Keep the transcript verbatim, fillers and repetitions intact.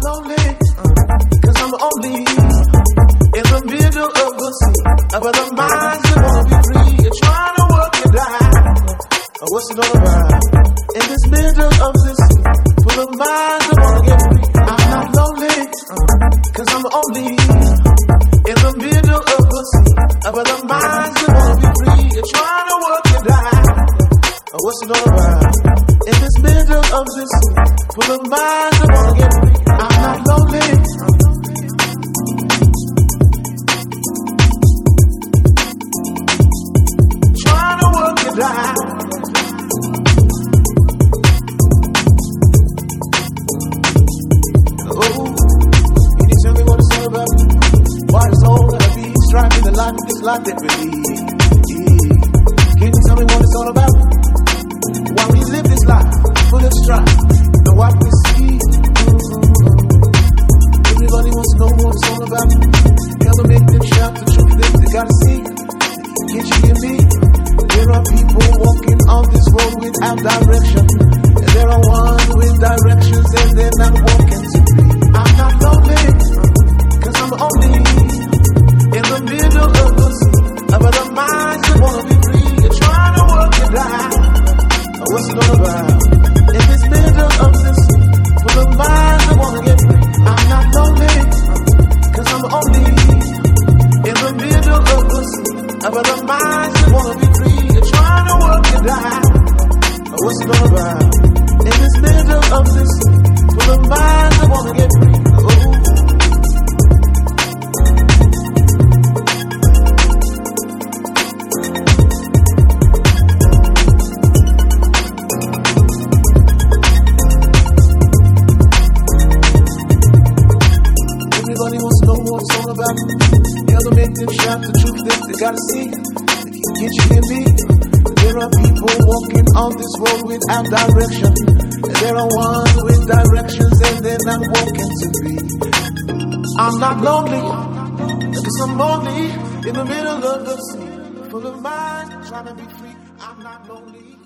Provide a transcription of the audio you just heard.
lonely, cause I'm only in the middle of the sea. But the minds that wanna be free, you're trying to work it out. What's it all about? In this middle of the sea, full of minds that wanna get free. I'm not lonely, cause I'm only in the middle of the sea. But the minds that wanna be free, you're trying to work it out. What's it all about? In this middle of this sea, full of minds that wanna get free. I'm not lonely. Trying to work it out. Oh, can you tell me what it's all about? Why it's all gonna be striving the life of this life that we lead? Can you tell me what it's all about? Why we live this life full of strife and what we see. Everybody wants to know what it's all about. Gotta make them shout the truth that they gotta see. Can't you hear me? There are people walking on this road without direction, and there are ones with directions and they're not walking to me. I'm not lonely, cause I'm only in the middle of the sea. But the minds that wanna be free, you're trying to work it out. What's it all about? In this middle of this sea, full of minds that wanna get free. I'm not lonely, cause I'm only in the middle of the sea. But the minds that wanna be free, you're trying to work it out. What's it all about? In this middle of this sea, full of minds that wanna get free. Oh. Everybody wants to know what it's all about. You gotta make them shout the truth that they gotta see. Can't you hear me? There are people walking on this road without direction, and there are ones with directions and they're not walking to be. I'm not lonely, because I'm lonely in the middle of the sea, full of minds trying to be free. I'm not lonely.